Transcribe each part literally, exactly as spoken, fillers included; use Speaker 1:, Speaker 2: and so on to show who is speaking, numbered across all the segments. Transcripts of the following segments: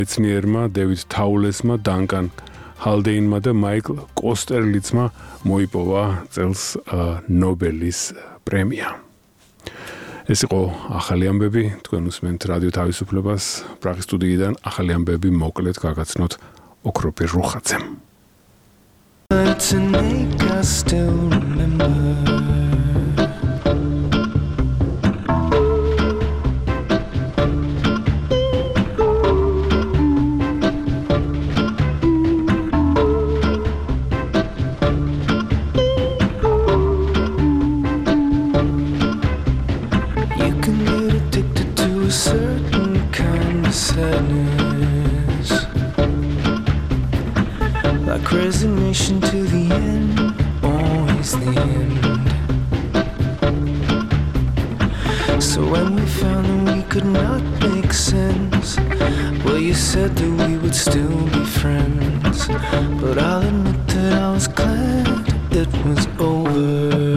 Speaker 1: მეცნიერმა დევიდ თაულესმა, დანკან ჰალდეინმა და მაიკლ კოსტერლიცმა მოიპოვა წელს ნობელის პრემია. ეს იყო ახალი ამბები, თქვენ უსმენთ რადიო თავისუფლებას, პრაღის სტუდიიდან ახალი ამბები მოკლედ გაგაცნოთ ოქროპირ რუხაძემ.
Speaker 2: To make us still remember. Like resignation to the end, always the end. So when we found that we could not make sense, well, you said that we would still be friends. But I'll admit that I was glad it was over.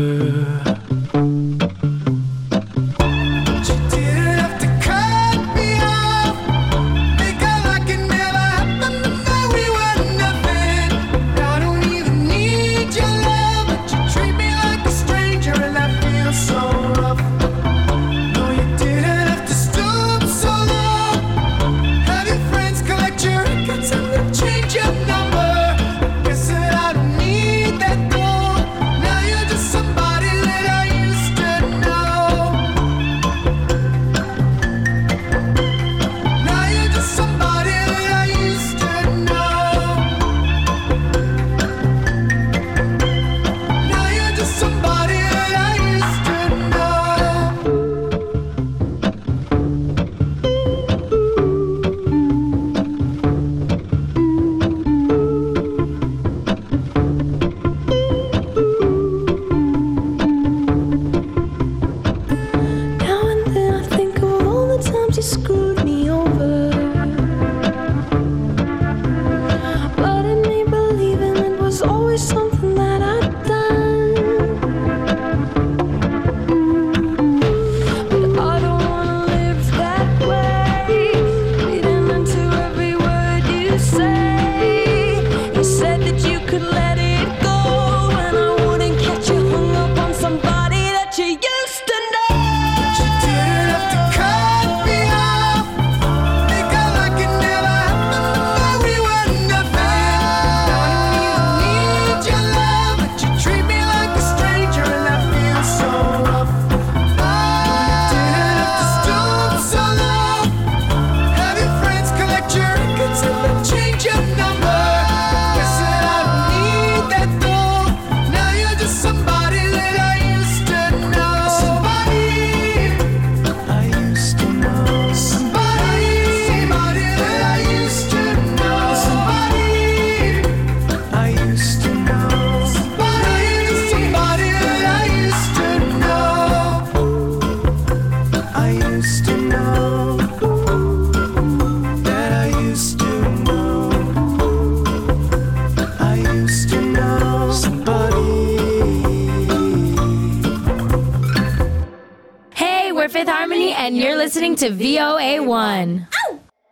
Speaker 3: To V O A one. Ow!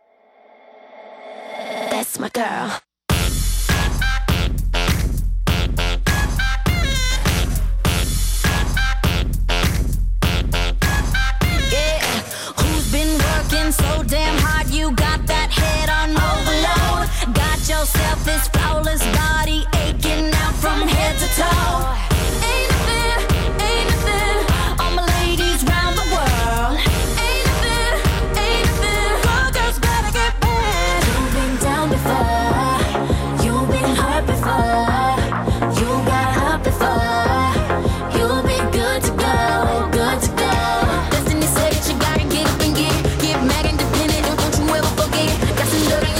Speaker 3: That's my girl. Yeah, who's been working so damn hard? You got that head on overload. Got yourself this flawless body aching out from head to toe. Ain't nothing, ain't nothing. All my ladies round the world. You've been hurt before, you got hurt before. You'll be good to go, good to go. Destiny said that you gotta get up and get, get mad independent, don't you ever forget. Got some dirty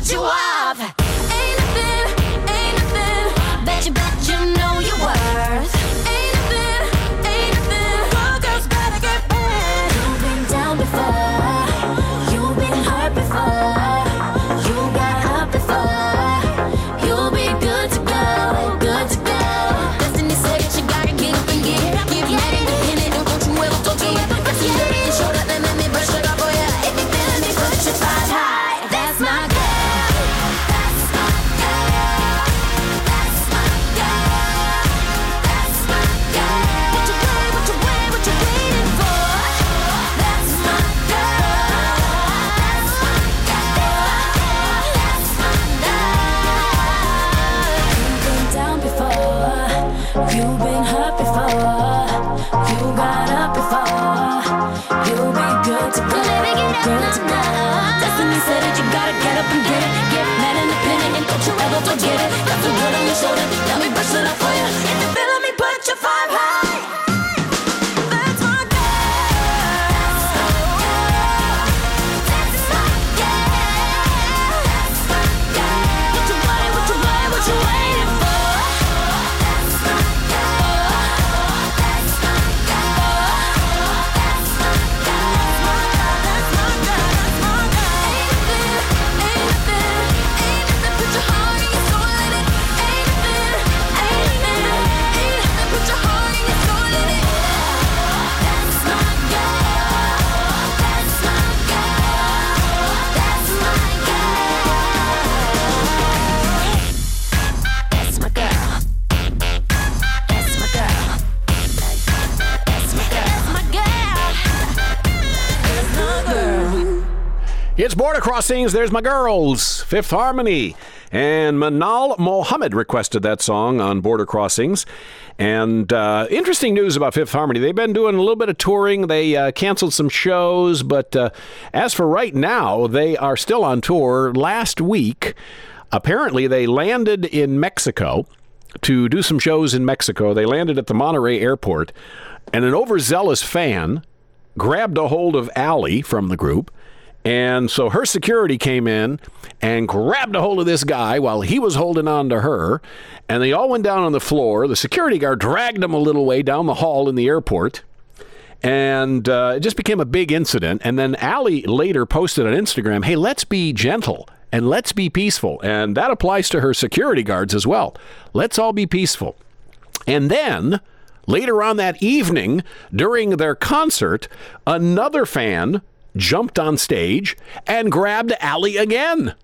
Speaker 3: cut you off. Ain't nothing, ain't nothing. Bet you, bet you know your worth. Ain't nothing, ain't nothing. All girls gotta get back. You've been down before. You've been hurt before. You got up before. You'll be good to go, good to go. Destiny said that you gotta get up and get it. Get mad independent, don't you ever forget. Got some dirty and show that, let me brush it off for ya. If you feeling me, put your five high. That's my girl. That's my girl. That's my girl. That's my girl. What you wait, what you wait, what you waiting for? That's my girl. That's my girl. That's my girl. You've been down before. You've been hurt before. You got up before. You'll be good to go. Good to go. Destiny said that you gotta get up and get it. Get mad independent and don't you ever forget it. Got some good on your shoulder. Let me brush it off for you. If you feeling me, put your five high. That's my girl. That's my girl. That's my girl. What you waiting, what you waiting, what you waiting for? That's my girl. That's my girl. That's my girl. That's my girl. That's my girl. Ain't nothing, ain't nothing, ain't nothing. Put your heart and your soul in it. Ain't nothing, ain't nothing, ain't nothing. Put your heart and your soul in it. That's my girl. That's my girl. That's my girl. That's my girl. That's my girl. That's my girl. That's my girl. That's my girl.
Speaker 4: It's Border Crossings. There's my girls. Fifth Harmony. And Manal Mohammed requested that song on Border Crossings. And uh, interesting news about Fifth Harmony. They've been doing a little bit of touring. They uh, canceled some shows. But uh, as for right now, they are still on tour. Last week, apparently they landed in Mexico to do some shows in Mexico. They landed at the Monterrey airport. And an overzealous fan grabbed a hold of Allie from the group. And so her security came in and grabbed a hold of this guy while he was holding on to her. And they all went down on the floor. The security guard dragged them a little way down the hall in the airport. And uh, it just became a big incident. And then Allie later posted on Instagram, hey, let's be gentle and let's be peaceful. And that applies to her security guards as well. Let's all be peaceful. And then later on that evening, during their concert, another fan jumped on stage and grabbed Allie again.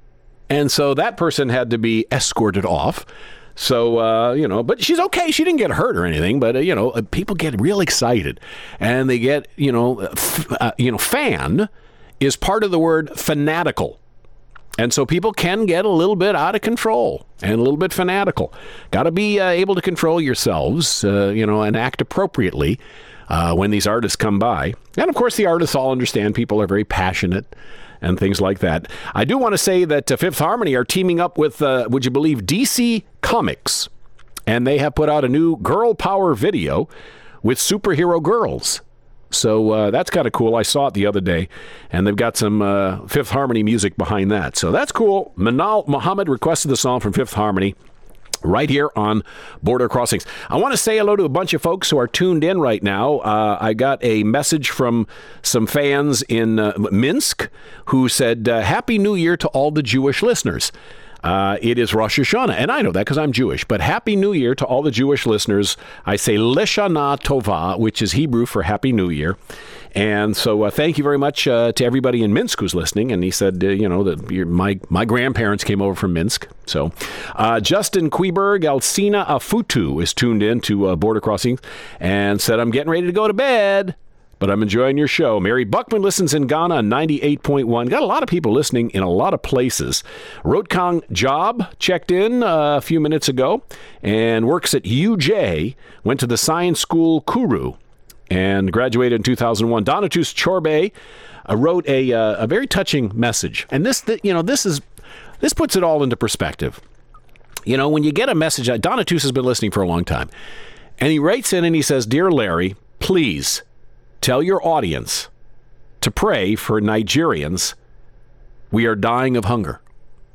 Speaker 4: And so that person had to be escorted off. So, uh, you know, but she's okay. She didn't get hurt or anything. But, uh, you know, uh, people get real excited and they get, you know, f- uh, you know, fan is part of the word fanatical. And so people can get a little bit out of control and a little bit fanatical. Got to be uh, able to control yourselves, uh, you know, and act appropriately uh, when these artists come by. And, of course, the artists all understand people are very passionate and things like that. I do want to say that uh, Fifth Harmony are teaming up with, uh, would you believe, D C Comics. And they have put out a new girl power video with superhero girls. So uh, that's kind of cool. I saw it the other day, and they've got some uh, Fifth Harmony music behind that. So that's cool. Manal Mohammed requested the song from Fifth Harmony right here on Border Crossings. I want to say hello to a bunch of folks who are tuned in right now. Uh, I got a message from some fans in uh, Minsk who said, uh, Happy New Year to all the Jewish listeners. Uh, it is Rosh Hashanah, and I know that because I'm Jewish, but Happy New Year to all the Jewish listeners. I say Leshana Tova, which is Hebrew for Happy New Year. And so uh, thank you very much uh, to everybody in Minsk who's listening. And he said, uh, you know, that your, my, my grandparents came over from Minsk. So uh, Justin Queberg, Alcina Afutu is tuned in to uh, Border Crossing and said, I'm getting ready to go to bed, but I'm enjoying your show. Mary Buckman listens in Ghana on ninety-eight point one. Got a lot of people listening in a lot of places. Rotkong Job checked in uh, a few minutes ago and works at U J, went to the science school Kuru, and graduated in two thousand one. Donatus Chorbe uh, wrote a uh, a very touching message. And this, th- you know, this is this puts it all into perspective. You know, when you get a message, uh, Donatus has been listening for a long time, and he writes in and he says, Dear Larry, please tell your audience to pray for Nigerians. We are dying of hunger.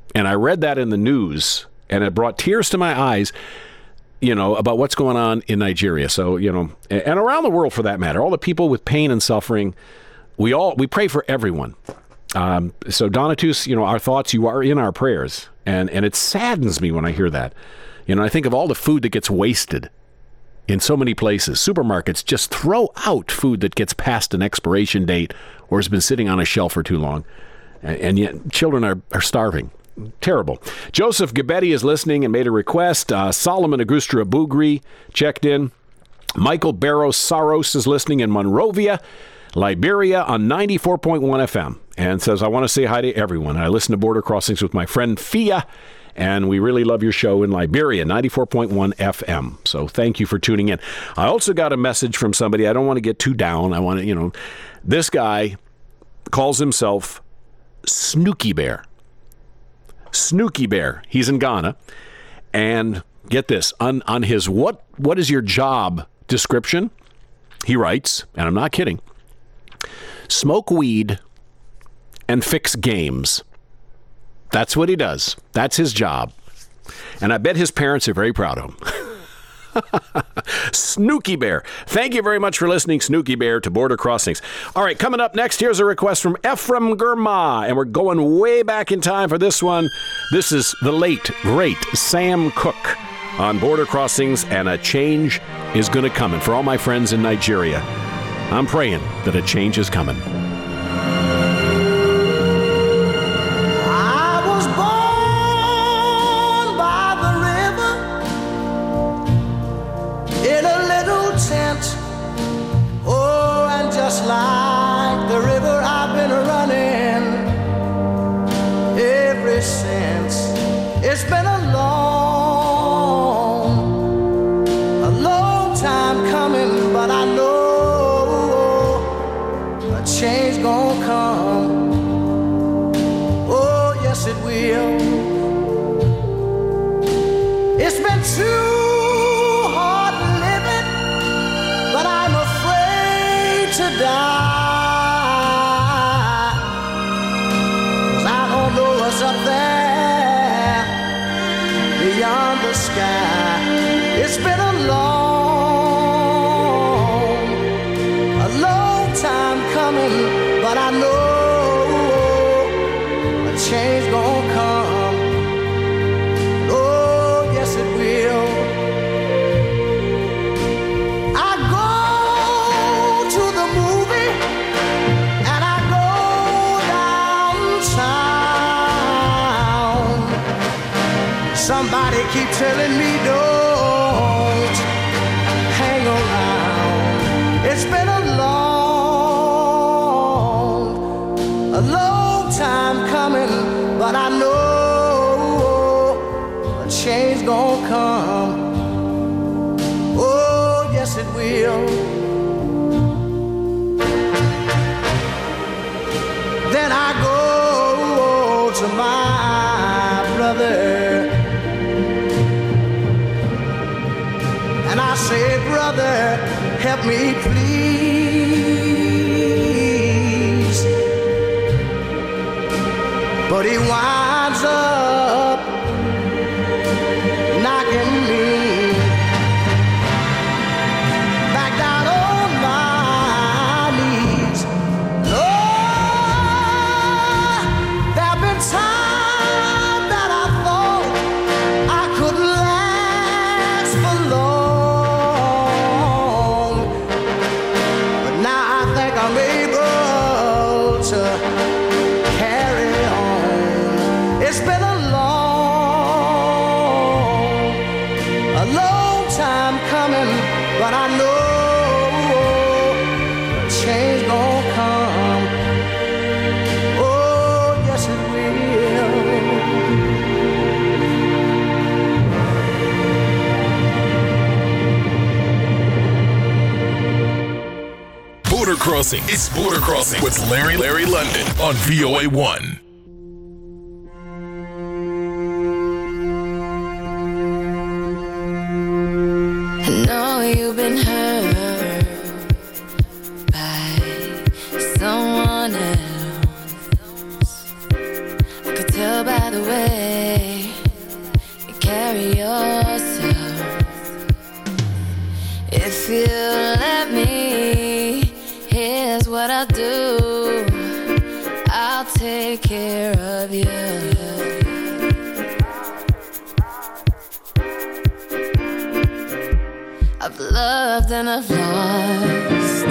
Speaker 4: And I read that in the news, and it brought tears to my eyes, you know, about what's going on in Nigeria. So, you know, and around the world for that matter, all the people with pain and suffering, we all, we pray for everyone. Um, so Donatus, you know, our thoughts, you are in our prayers. And, and it saddens me when I hear that. You know, I think of all the food that gets wasted in so many places. Supermarkets just throw out food that gets past an expiration date or has been sitting on a shelf for too long. And, and yet children are, are starving. Terrible. Joseph Gabetti is listening and made a request. Uh, Solomon Agustra Bugri checked in. Michael Barros Saros is listening in Monrovia, Liberia on ninety-four point one F M and says, I want to say hi to everyone. I listen to Border Crossings with my friend Fia, and we really love your show in Liberia, ninety-four point one F M. So thank you for tuning in. I also got a message from somebody. I don't want to get too down. I want to, you know, this guy calls himself Snooky Bear. Snooky Bear. He's in Ghana. And get this, on, on his what what is your job description, he writes, and I'm not kidding, smoke weed and fix games. That's what he does. That's his job. And I bet his parents are very proud of him. Snooky Bear. Thank you very much for listening, Snooky Bear, to Border Crossings. All right, coming up next, here's a request from Ephraim Germa, and we're going way back in time for this one. This is the late, great Sam Cooke on Border Crossings, and a change is going to come. And for all my friends in Nigeria, I'm praying that a change is coming.
Speaker 5: Just like the river, I've been running ever since. It's been a long, a long time coming, but I know a change gonna come. Oh, yes it will. It's been too hard living, but I'm afraid to die, 'cause I don't know what's up there beyond the sky. It's been a long, a long time coming, but I know a change gonna come. Oh, yes it will. Somebody keep telling me don't hang around. It's been a long, a long time coming, but I know a change gonna come. Oh, yes it will. Then I go to my brother and I say, brother, help me please. But he winds up knocking me back down on my knees. Lord, there have been times that I thought I couldn't last for long. I'm able to carry on. It's been a long, a long time coming, but I know a change gonna come. Oh, yes it
Speaker 6: Border Crossing. It's Border Crossing with Larry Larry London on V O A one.
Speaker 3: I know you've been hurt by someone else. I could tell by the way let me, here's what I'll do. I'll take care of you. I've loved and I've lost.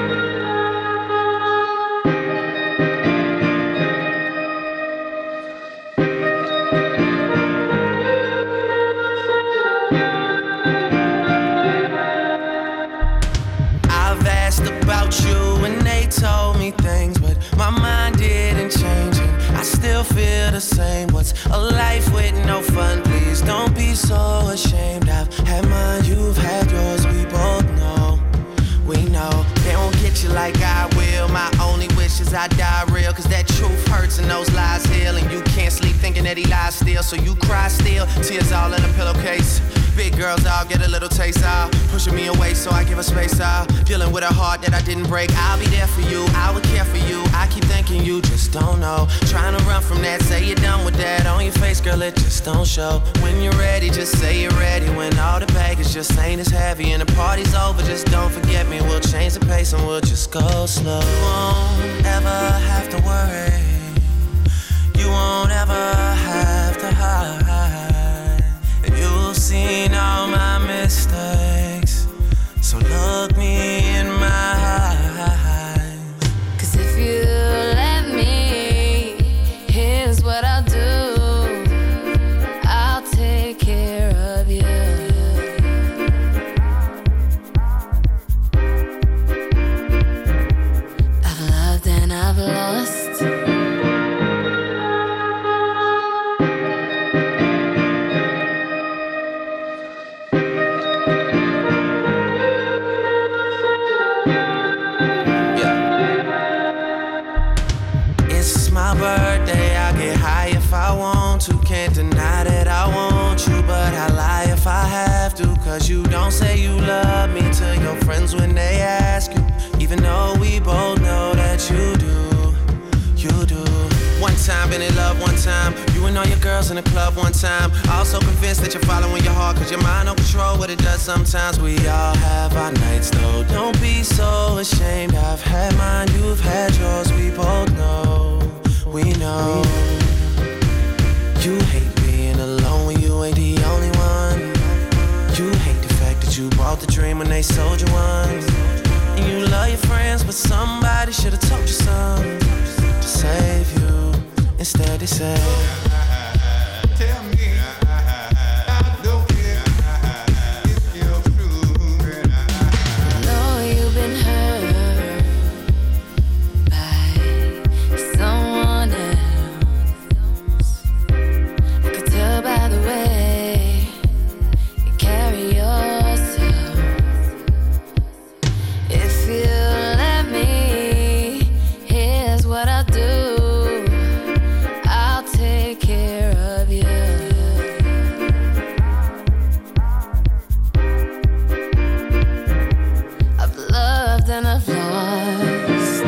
Speaker 2: I've asked about you and they told me things, but my mind didn't change and I still feel the same. What's a life with no fun? Please don't be so ashamed. I've had mine, you've had yours, we both know. We know they won't get you like I will. My only wish is I die real, cause that truth hurts and those lies heal. And you can't sleep thinking that he lies still, so you cry still, tears all in a pillowcase. Big girls all get a little taste out, pushing me away so I give her space out. Dealing with a heart that I didn't break. I'll be there for you, I would care for you. I keep thinking you just don't know. Trying to run from that, say you're done with that. On your face, girl, it just don't show. When you're ready, just say you're ready. When all the baggage just ain't as heavy and the party's over, just don't forget me. We'll change the pace and we'll just go slow. You won't ever have to worry. You won't ever have to hide. You've seen all my mistakes, so look me in my eyes.
Speaker 3: Cause if you let me, here's what I'll do. I'll take care of you. I've loved and I've lost.
Speaker 2: Birthday, I get high if I want to. Can't deny that I want you, but I lie if I have to. Cause you don't say you love me to your friends when they ask you, even though we both know that you do, you do. One time, been in love one time. You and all your girls in the club one time. Also convinced that you're following your heart, cause your mind don't control what it does sometimes. We all have our nights though, don't be so ashamed. I've had mine, you've had yours, we both know. We know you hate being alone when you ain't the only one. You hate the fact that you bought the dream when they sold you one. And you love your friends, but somebody should've told you something to save you. Instead they say, tell me, I don't care if you're true.
Speaker 3: I know you've been hurt by someone else. I could tell by the way you carry yourself. If you let me, here's what I'll do. I'll take care of you. I've loved and I've lost.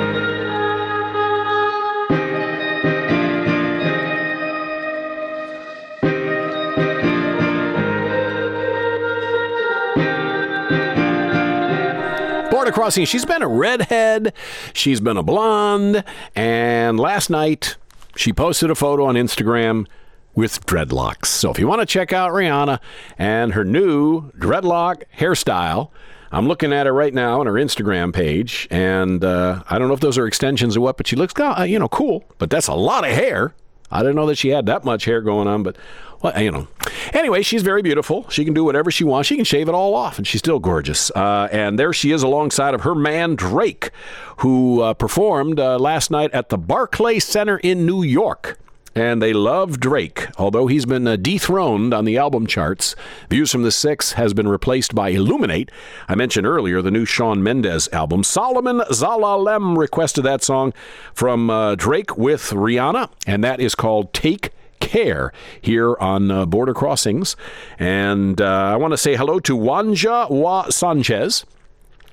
Speaker 4: Border Crossing, she's been a redhead, she's been a blonde, and last night she posted a photo on Instagram with dreadlocks. So if you want to check out Rihanna and her new dreadlock hairstyle, I'm looking at her right now on her Instagram page, and uh, I don't know if those are extensions or what, but she looks, uh, you know, cool. But that's a lot of hair. I didn't know that she had that much hair going on, but, well, you know. Anyway, she's very beautiful. She can do whatever she wants. She can shave it all off, and she's still gorgeous. Uh, and there she is alongside of her man, Drake, who uh, performed uh, last night at the Barclays Center in New York. And they love Drake, although he's been uh, dethroned on the album charts. Views from the Six has been replaced by Illuminate. I mentioned earlier the new Shawn Mendes album. Solomon Zalalem requested that song from uh, Drake with Rihanna, and that is called Take Care here on uh, Border Crossings. And uh, I want to say hello to Wanja Wa Sanchez.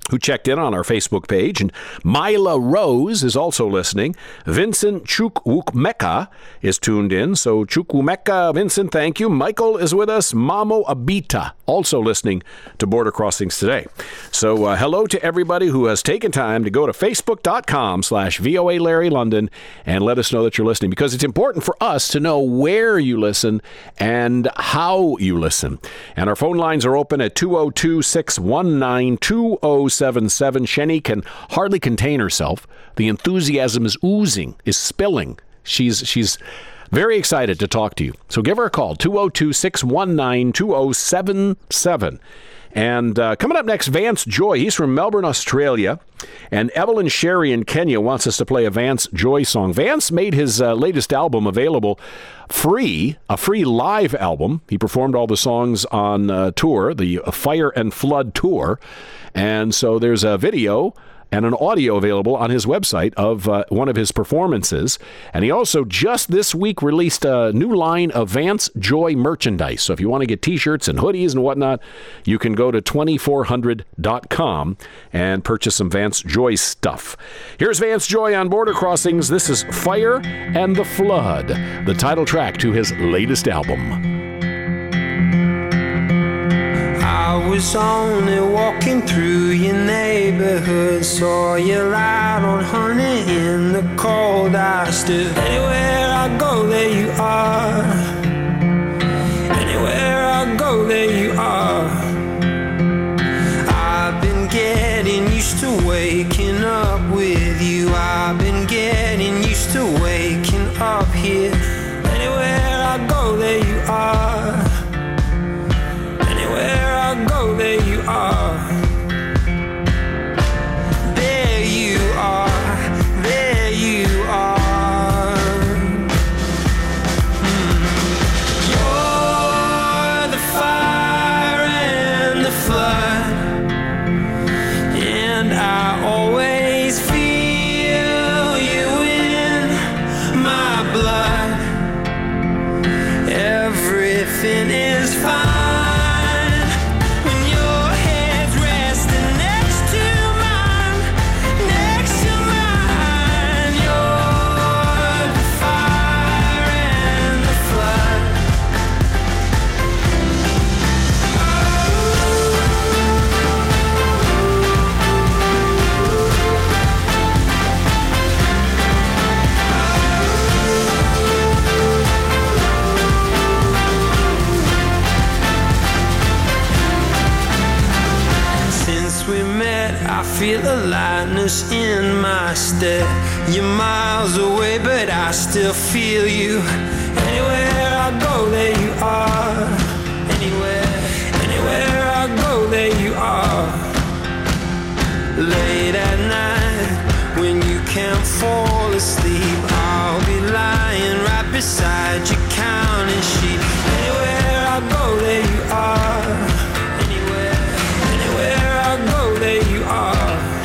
Speaker 4: who checked in on our Facebook page. And Mila Rose is also listening. Vincent Chukwumeka is tuned in. So Chukwumeka, Vincent, thank you. Michael is with us. Mamo Abita, also listening to Border Crossings today. So uh, hello to everybody who has taken time to go to facebook.com slash VOA Larry London and let us know that you're listening, because it's important for us to know where you listen and how you listen. And our phone lines are open at two oh two, six one nine, two oh seven seven. Shenny can hardly contain herself. The enthusiasm is oozing, is spilling. She's she's very excited to talk to you. So give her a call, two oh two, six one nine, two oh seven seven. And uh, coming up next, Vance Joy. He's from Melbourne, Australia. And Evelyn Sherry in Kenya wants us to play a Vance Joy song. Vance made his uh, latest album available free, a free live album. He performed all the songs on uh, tour, the Fire and Flood tour. And so there's a video and an audio available on his website of uh, one of his performances. And he also just this week released a new line of Vance Joy merchandise. So if you want to get T-shirts and hoodies and whatnot, you can go to twenty-four hundred dot com and purchase some Vance Joy stuff. Here's Vance Joy on Border Crossings. This is Fire and the Flood, the title track to his latest album.
Speaker 7: I was only walking through your neighborhood, saw you light on honey in the cold. I stood anywhere I go, there you are. Anywhere I go, there you are. I've been getting used to waking up with you. I've been getting used to waking up here. Anywhere I go, there you are. Anywhere I go, there you are. There you are. There you are. Mm. You're the fire and the flood, and I always feel you in my blood. Everything is fine. Feel the lightness in my step. You're miles away, but I still feel you. Anywhere I go, there you are. Anywhere, anywhere I go, there you are. Late at night, when you can't fall asleep, I'll be lying right beside you, counting sheep. Anywhere I go, there you are. Anywhere, anywhere I go, there you are.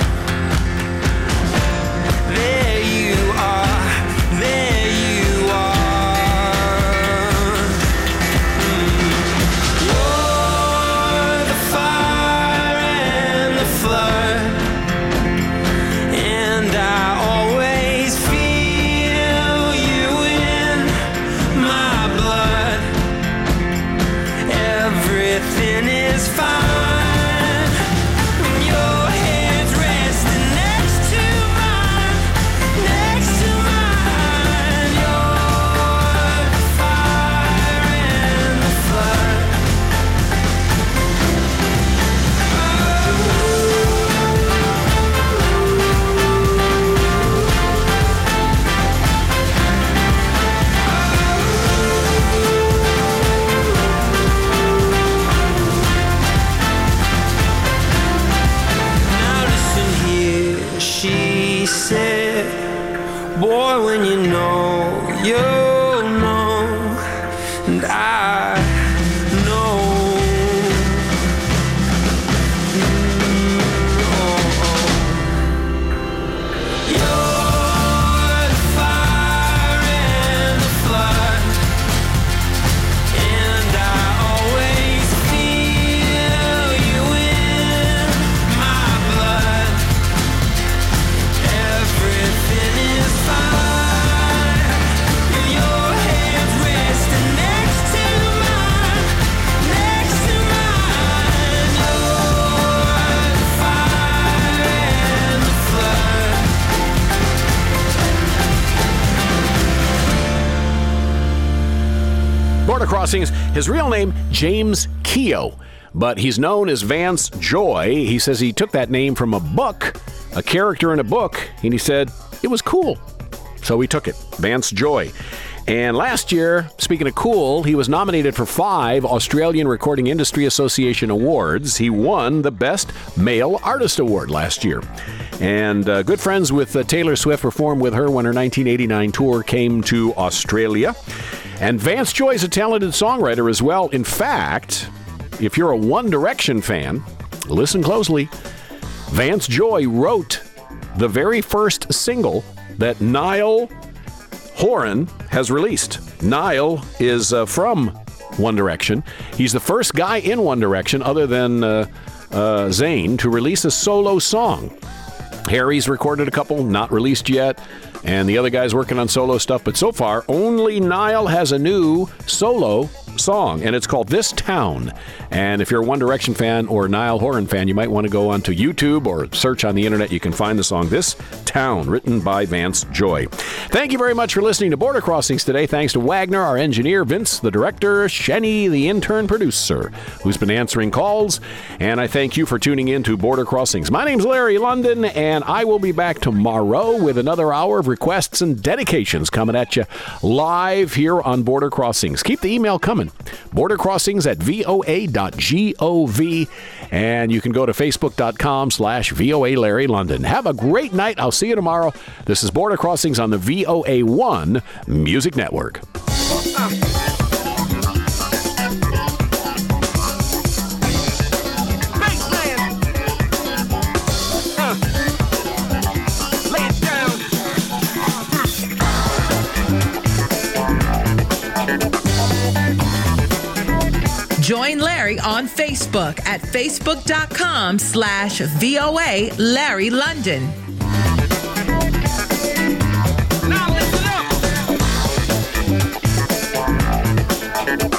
Speaker 7: Boy, when you know, you know, and I know. Mm, oh, oh. You're the fire and the flood, and I always feel you in my blood.
Speaker 4: Border Crossings. His real name, James Keogh, but he's known as Vance Joy. He says he took that name from a book, a character in a book, and he said it was cool. So he took it, Vance Joy. And last year, speaking of cool, he was nominated for five Australian Recording Industry Association awards. He won the Best Male Artist Award last year. And uh, good friends with uh, Taylor Swift, performed with her when her nineteen eighty-nine tour came to Australia. And Vance Joy is a talented songwriter as well. In fact, if you're a One Direction fan, listen closely. Vance Joy wrote the very first single that Niall Horan has released. Niall is uh, from One Direction. He's the first guy in One Direction, other than uh, uh, Zayn, to release a solo song. Harry's recorded a couple, not released yet, and the other guy's working on solo stuff. But so far, only Niall has a new solo song, and it's called This Town. And if you're a One Direction fan or a Niall Horan fan, you might want to go onto YouTube or search on the internet. You can find the song This Town, written by Vance Joy. Thank you very much for listening to Border Crossings today. Thanks to Wagner, our engineer, Vince, the director, Shenny, the intern producer, who's been answering calls. And I thank you for tuning in to Border Crossings. My name's Larry London, and I will be back tomorrow with another hour of requests and dedications coming at you live here on Border Crossings. Keep the email coming. Border Crossings at V O A dot gov. And you can go to Facebook.com slash VOA Larry London. Have a great night. I'll see you tomorrow. This is Border Crossings on the V O A one Music Network.
Speaker 8: Join Larry on Facebook at facebook.com slash VOA Larry London.
Speaker 7: Now listen up.